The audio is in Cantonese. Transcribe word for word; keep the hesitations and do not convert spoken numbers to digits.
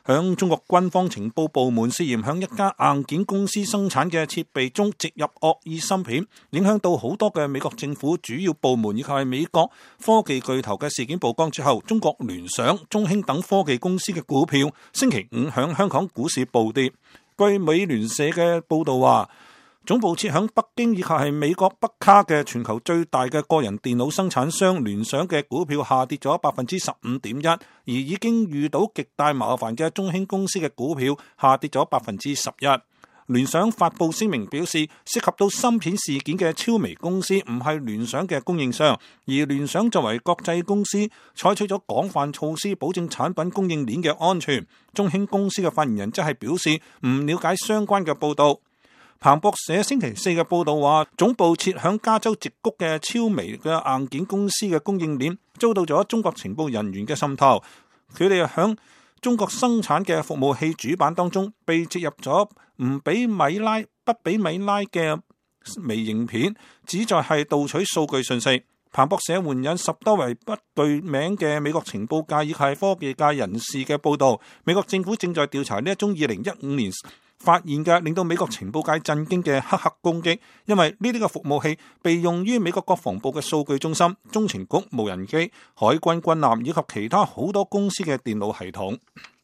響中國軍方情報部門涉嫌響一家硬件公司生產嘅設備中植入惡意芯片，影響到好多嘅美國政府主要部門以及係美國科技巨頭嘅事件曝光之後，中國聯想、中興等科技公司嘅股票星期五響香港股市暴跌。據美聯社嘅報道話，總部設響北京以及係美國北卡嘅全球最大嘅個人電腦生產商聯想嘅股票下跌咗百分之十五點一，而已經遇到極大麻煩嘅中興公司嘅股票下跌咗百分之十一。聯想發佈聲明表示，涉及到芯片事件嘅超微公司唔係聯想嘅供應商，而聯想作為國際公司，採取咗廣泛措施保證產品供應鏈嘅安全。中興公司嘅發言人則係表示唔了解相關嘅報道。彭博社星期四嘅報道話，總部設響加州矽谷嘅超微嘅硬件公司嘅供應鏈遭到咗中國情報人員嘅滲透，佢哋響中國生產嘅服務器主板當中被植入咗唔俾米拉不俾米拉嘅微型片，旨在係盜取數據信息。彭博社援引十多位不具名嘅美國情報界以及科技界人士嘅報道，美國政府正在調查呢一宗二零一五年發現嘅令到美國情報界震驚嘅黑客攻擊，因為呢啲嘅服務器被用於美國國防部嘅數據中心、中情局無人機、海軍軍艦以及其他好多公司嘅電腦系統。